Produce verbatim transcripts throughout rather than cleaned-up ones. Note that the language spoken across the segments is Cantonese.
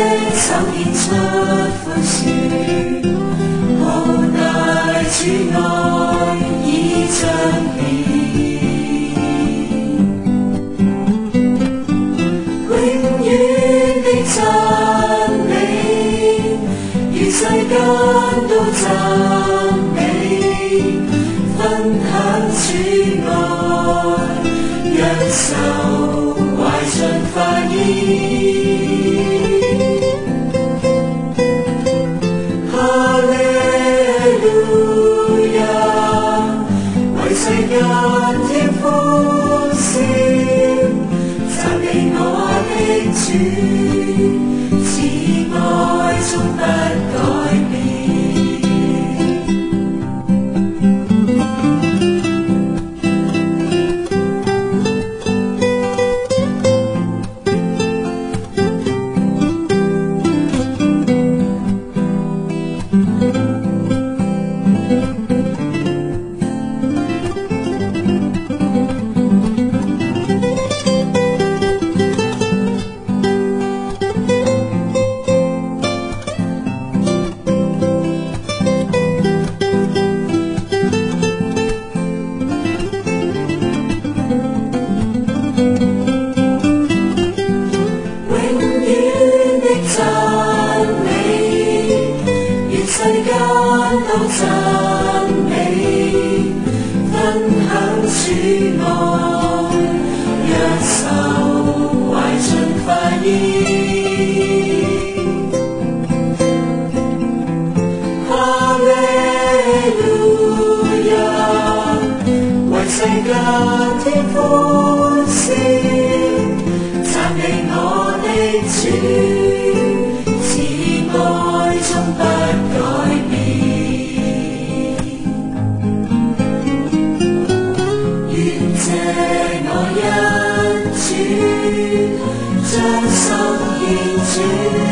手獻出寬恕，浩大主愛已彰顯，永遠的真理，願世間都讚美，分享主愛，讓愁懷盡快意。哈利路亞，為世間添歡笑，讚美我的主，慈愛終不改變。世間都讚美，分享主愛，讓愁懷盡快意。哈利路亞，為世間添歡笑，讚美我的主，慈愛終不改變。願謝我恩主，將心獻主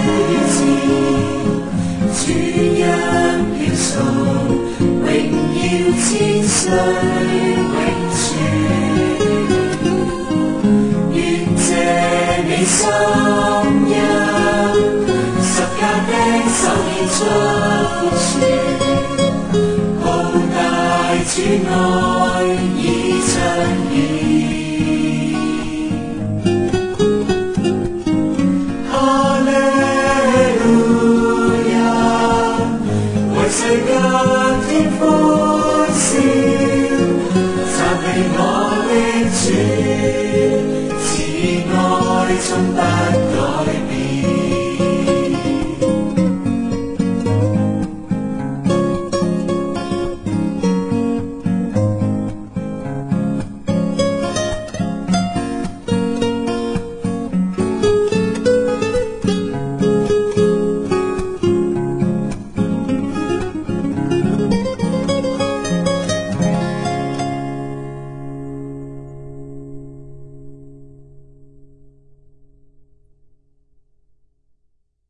前，主恩飄送，榮耀千歲永存。願謝你心恩，十架的手獻出寬恕，浩大主愛已彰顯。哈利路亞，為世間添歡笑，讚美我的主，慈愛終不改變。